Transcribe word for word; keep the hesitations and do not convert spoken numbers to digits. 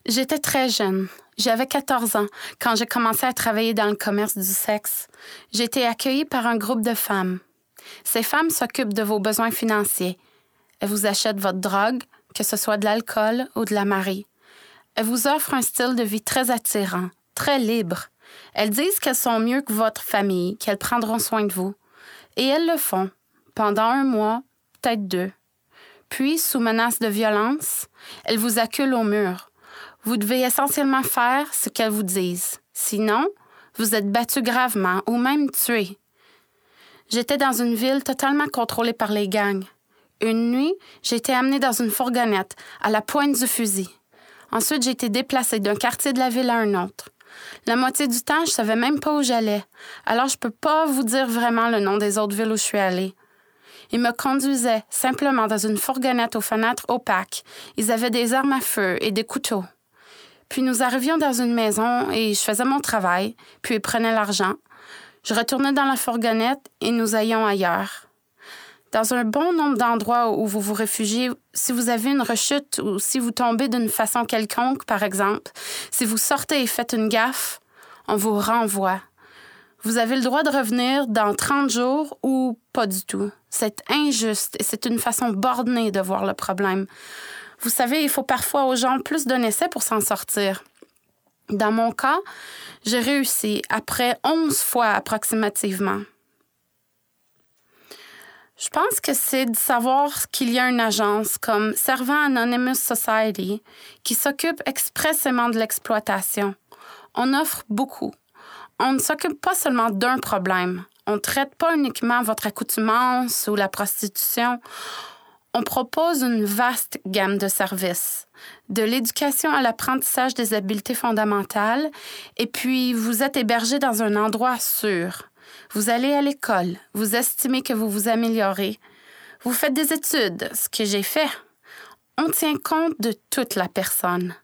J'étais très jeune. J'avais quatorze ans quand j'ai commencé à travailler dans le commerce du sexe. J'ai été accueillie par un groupe de femmes. Ces femmes s'occupent de vos besoins financiers. Elles vous achètent votre drogue, que ce soit de l'alcool ou de la marie. Elles vous offrent un style de vie très attirant, très libre. Elles disent qu'elles sont mieux que votre famille, qu'elles prendront soin de vous. Et elles le font, pendant un mois, peut-être deux. Puis, sous menace de violence, elles vous acculent au mur. Vous devez essentiellement faire ce qu'elles vous disent. Sinon, vous êtes battu gravement ou même tué. J'étais dans une ville totalement contrôlée par les gangs. Une nuit, j'ai été amenée dans une fourgonnette, à la pointe du fusil. Ensuite, j'ai été déplacée d'un quartier de la ville à un autre. La moitié du temps, je savais même pas où j'allais. Alors, je peux pas vous dire vraiment le nom des autres villes où je suis allée. Ils me conduisaient simplement dans une fourgonnette aux fenêtres opaques. Ils avaient des armes à feu et des couteaux. Puis nous arrivions dans une maison et je faisais mon travail, puis ils prenaient l'argent. Je retournais dans la fourgonnette et nous allions ailleurs. Dans un bon nombre d'endroits où vous vous réfugiez, si vous avez une rechute ou si vous tombez d'une façon quelconque, par exemple, si vous sortez et faites une gaffe, on vous renvoie. Vous avez le droit de revenir dans trente jours ou pas du tout. C'est injuste et c'est une façon bornée de voir le problème. Vous savez, il faut parfois aux gens plus d'un essai pour s'en sortir. Dans mon cas, j'ai réussi après onze fois approximativement. Je pense que c'est de savoir qu'il y a une agence comme Servant Anonymous Society qui s'occupe expressément de l'exploitation. On offre beaucoup. On ne s'occupe pas seulement d'un problème. On ne traite pas uniquement votre accoutumance ou la prostitution. On propose une vaste gamme de services, de l'éducation à l'apprentissage des habiletés fondamentales, et puis vous êtes hébergé dans un endroit sûr. Vous allez à l'école, vous estimez que vous vous améliorez. Vous faites des études, ce que j'ai fait. On tient compte de toute la personne.